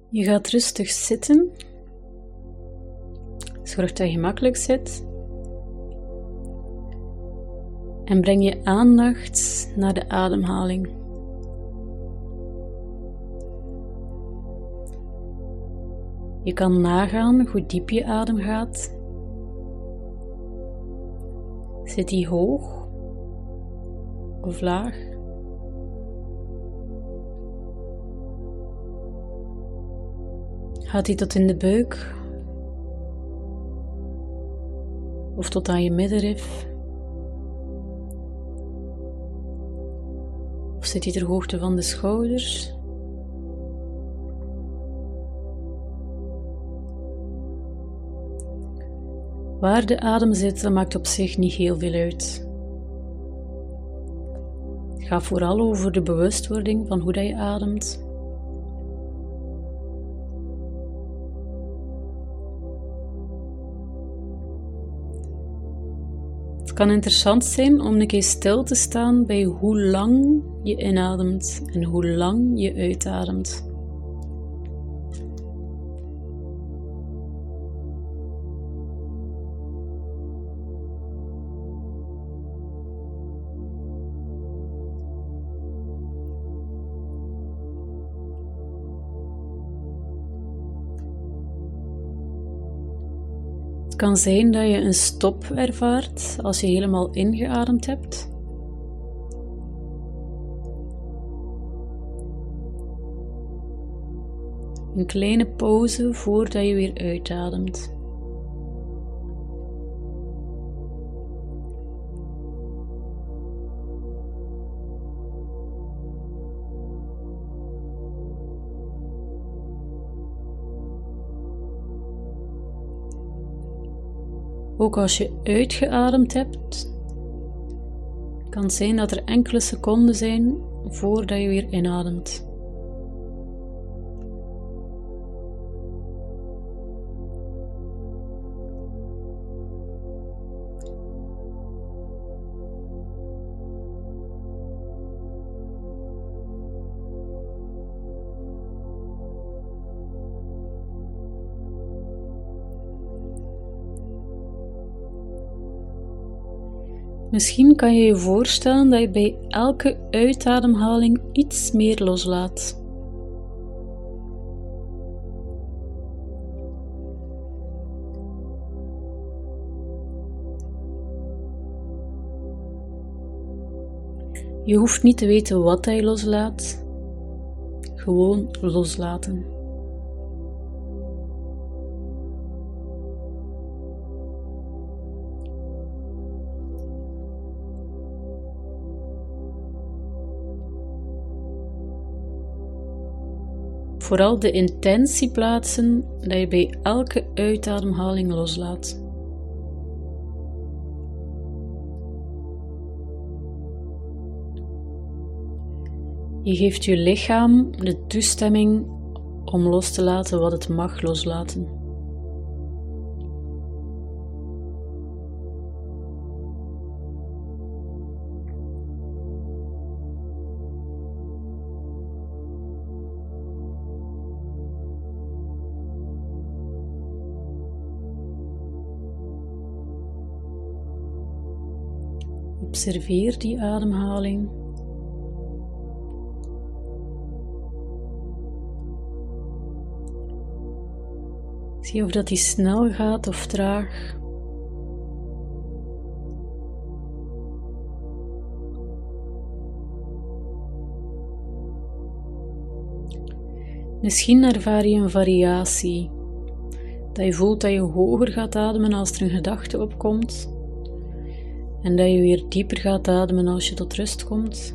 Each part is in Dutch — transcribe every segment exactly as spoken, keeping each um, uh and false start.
Je gaat rustig zitten. Zorg dat je gemakkelijk zit. En breng je aandacht naar de ademhaling. Je kan nagaan hoe diep je adem gaat. Zit die hoog of laag? Gaat die tot in de buik of tot aan je middenrif? Of zit die ter hoogte van de schouders? Waar de adem zit, dat maakt op zich niet heel veel uit. Het gaat vooral over de bewustwording van hoe dat je ademt. Het kan interessant zijn om een keer stil te staan bij hoe lang je inademt en hoe lang je uitademt. Het kan zijn dat je een stop ervaart als je helemaal ingeademd hebt. Een kleine pauze voordat je weer uitademt. Ook als je uitgeademd hebt, kan het zijn dat er enkele seconden zijn voordat je weer inademt. Misschien kan je je voorstellen dat je bij elke uitademhaling iets meer loslaat. Je hoeft niet te weten wat je loslaat, gewoon loslaten. Vooral de intentie plaatsen dat je bij elke uitademhaling loslaat. Je geeft je lichaam de toestemming om los te laten wat het mag loslaten. Observeer die ademhaling. Zie of dat die snel gaat of traag. Misschien ervaar je een variatie. Dat je voelt dat je hoger gaat ademen als er een gedachte opkomt. En dat je weer dieper gaat ademen als je tot rust komt.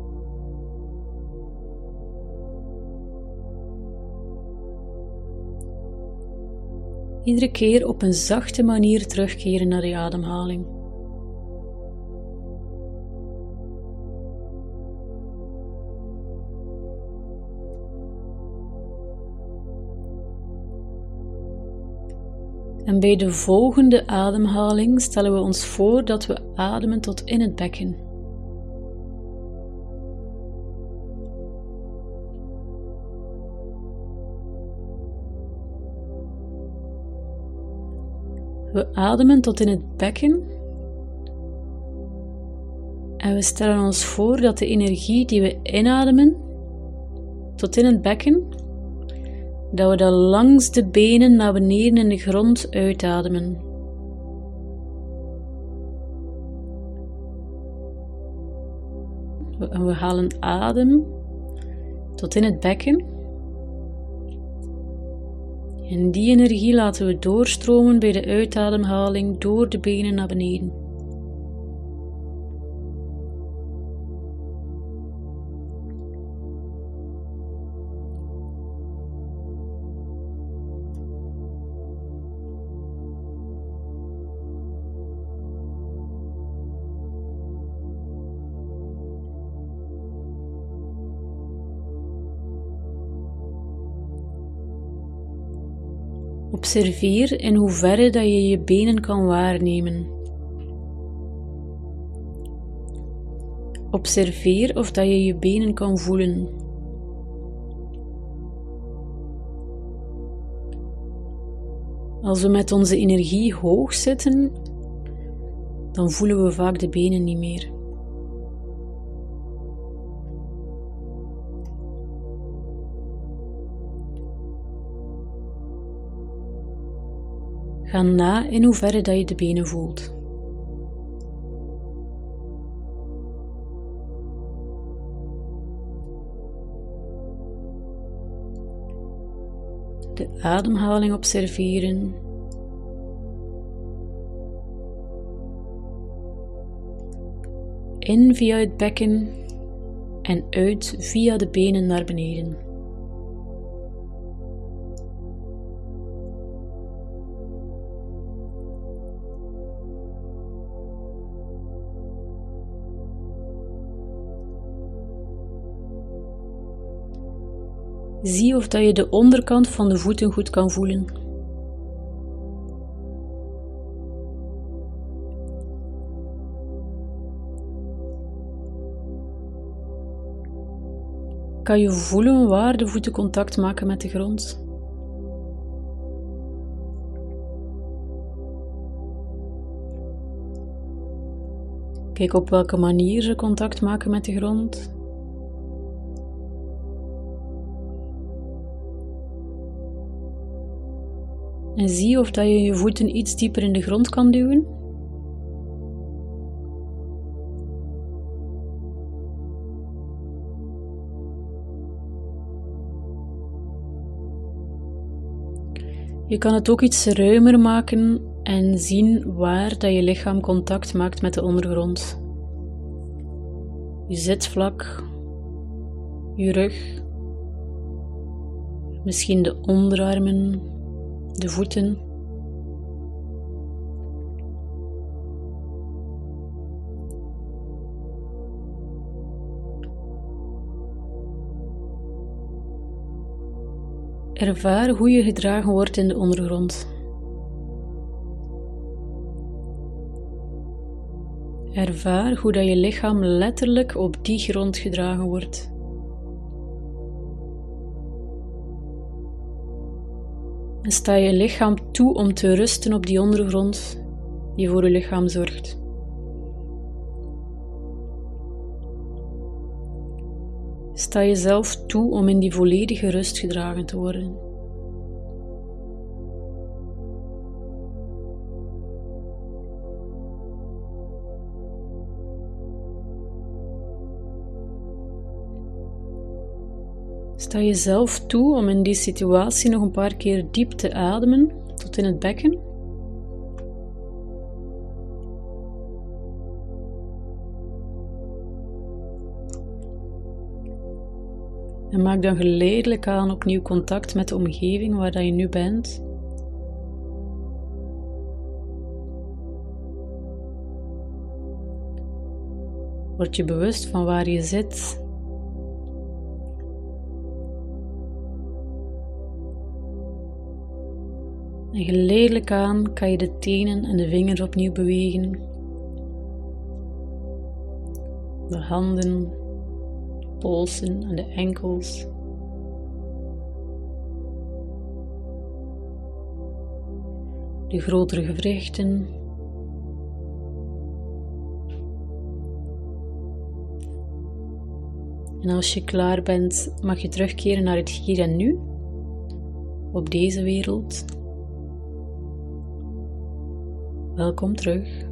Iedere keer op een zachte manier terugkeren naar je ademhaling. En bij de volgende ademhaling stellen we ons voor dat we ademen tot in het bekken. We ademen tot in het bekken en we stellen ons voor dat de energie die we inademen tot in het bekken, dat we dat langs de benen naar beneden in de grond uitademen. En we halen adem tot in het bekken. En die energie laten we doorstromen bij de uitademhaling door de benen naar beneden. Observeer in hoeverre dat je je benen kan waarnemen. Observeer of dat je je benen kan voelen. Als we met onze energie hoog zitten, dan voelen we vaak de benen niet meer. Ga na in hoeverre dat je de benen voelt. De ademhaling observeren. In via het bekken en uit via de benen naar beneden. Zie of dat je de onderkant van de voeten goed kan voelen. Kan je voelen waar de voeten contact maken met de grond? Kijk op welke manier ze contact maken met de grond. En zie of dat je je voeten iets dieper in de grond kan duwen. Je kan het ook iets ruimer maken en zien waar dat je lichaam contact maakt met de ondergrond. Je zitvlak, je rug, misschien de onderarmen, de voeten. Ervaar hoe je gedragen wordt in de ondergrond. Ervaar hoe dat je lichaam letterlijk op die grond gedragen wordt. En sta je lichaam toe om te rusten op die ondergrond die voor je lichaam zorgt. Sta jezelf toe om in die volledige rust gedragen te worden. Sta jezelf toe om in die situatie nog een paar keer diep te ademen tot in het bekken. En maak dan geleidelijk aan opnieuw contact met de omgeving waar dat je nu bent. Word je bewust van waar je zit. En geleidelijk aan kan je de tenen en de vingers opnieuw bewegen. De handen, de polsen en de enkels. de grotere gewrichten. En als je klaar bent, mag je terugkeren naar het hier en nu, op deze wereld. Welkom terug.